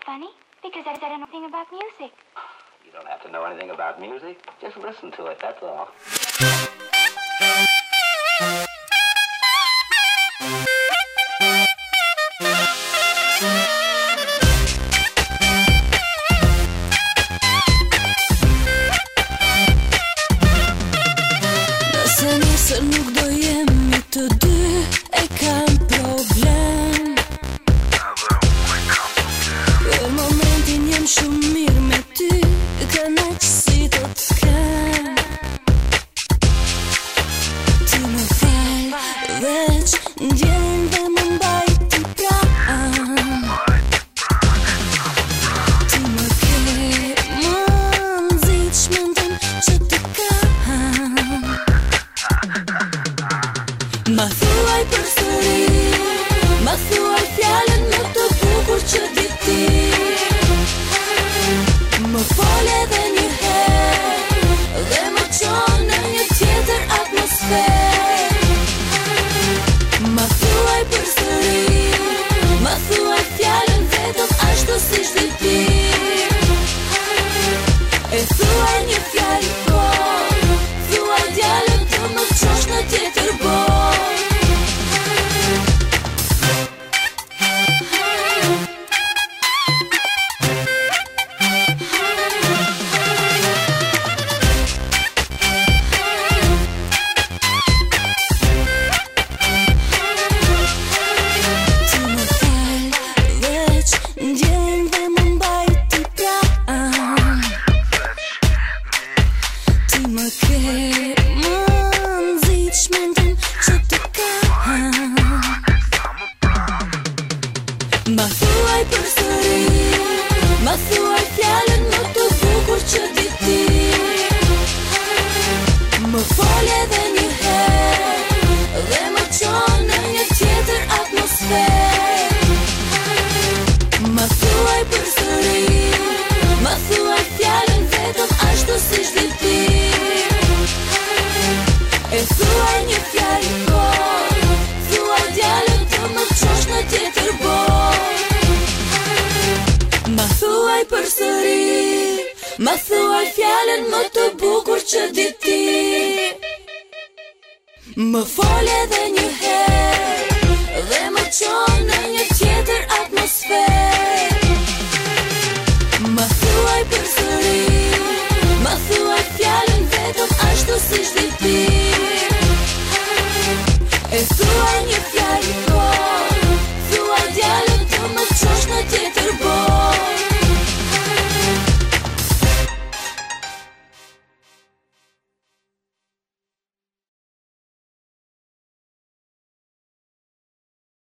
funny? Because I don't know anything about music. You don't have to know anything about music. Just listen to it, that's all. Nëse nesër nuk do jemi të dy, e kam problem. Për momentin jem shumë mirë me ty, kënaqësi do të kem. Ti më fal, veç ndjen dhe më mbajti pranë. Ti më ke, më nxit shmendin që të kam. Ma thuaj përsëri, ma thuaj fjalën më të bukur që di ti. Më fol edhe një herë dhe më çon në një tjetër atmosferë. Ma thuaj përsëri, ma thuaj fjalën vetëm ashtu siç di ti. E thuaj një fjalë po, thuaj djalën të më çosh në tjetër botë. Ma thuaj përsëri, ma thuaj fjalën më të bukur që di ti. Më fol edhe një herë dhe më çon në një tjetër atmosferë. Ma thuaj përsëri, ma thuaj fjalën vetëm ashtu siç di ti. E thuaj një fjalë po, thuaj djalën të më çosh në tjetër botë. Ma thuaj përsëri, ma thuaj fjalën më të bukur që di ti. Më fol edhe një herë